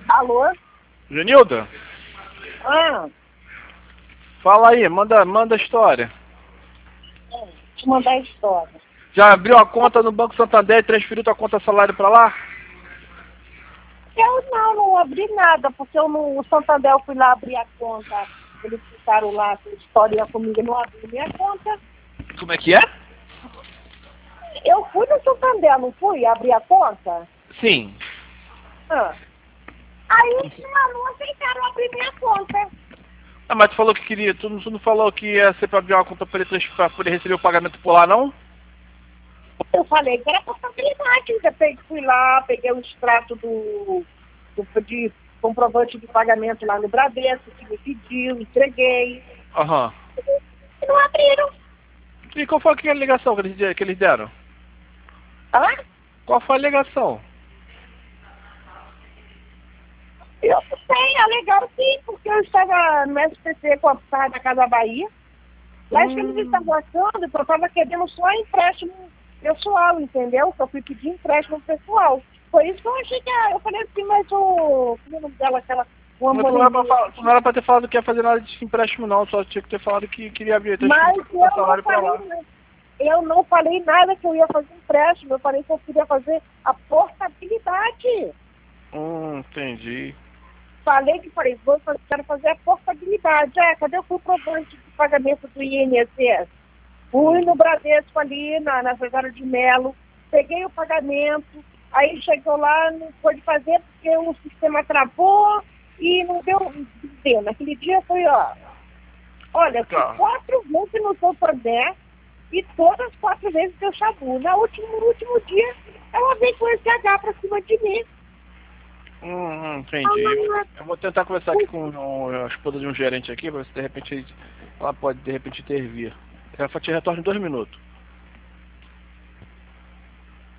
Alô? Genilda? Ah, Fala aí, manda a história. te mandar a história. Já abriu a conta no Banco Santander e transferiu tua conta salário pra lá? Eu não abri nada, porque o Santander eu fui lá abrir a conta. Eles ficaram lá com história comigo, eu não abri minha conta. Como é que é? Eu fui no Santander, não fui abrir a conta? Sim. Ah. Aí não aceitaram abrir minha conta. Ah, mas tu falou que queria, tu não falou que ia ser pra abrir uma conta pra poder receber o pagamento por lá, não? Eu falei que era possibilidade. Eu fui lá, peguei o extrato de comprovante de pagamento lá no Bradesco, que me pediu, entreguei. Aham. E não abriram. E qual foi aquela ligação que eles deram? Ah, Qual foi a ligação? eu não sei, é legal sim, porque eu estava no SPC com a Praia da Casa Bahia. Lá que eles estavam achando que eu estava querendo só empréstimo pessoal, entendeu? Que eu fui pedir empréstimo pessoal. Foi isso que eu achei que eu falei assim, mas o. Como é o nome dela? Mas tu não era pra ter falado que ia fazer nada de empréstimo não, só tinha que ter falado que queria abrir Mas o salário pra lá. eu não falei nada que eu ia fazer empréstimo, eu falei que eu queria fazer a portabilidade. Entendi. Quero fazer a portabilidade. Cadê o comprovante de pagamento do INSS? Fui no Bradesco ali, na Fezara de Melo, peguei o pagamento, aí chegou lá, não pôde fazer porque o sistema travou e não deu. Naquele dia foi, olha, fui Tá. 4 vezes no Santander e todas as 4 vezes deu chabu. No último dia, ela veio com esse H pra cima de mim. Entendi. Eu vou tentar conversar aqui com a esposa de um gerente aqui, pra ver se de repente ela pode de repente intervir. Ela te retorna em 2 minutos.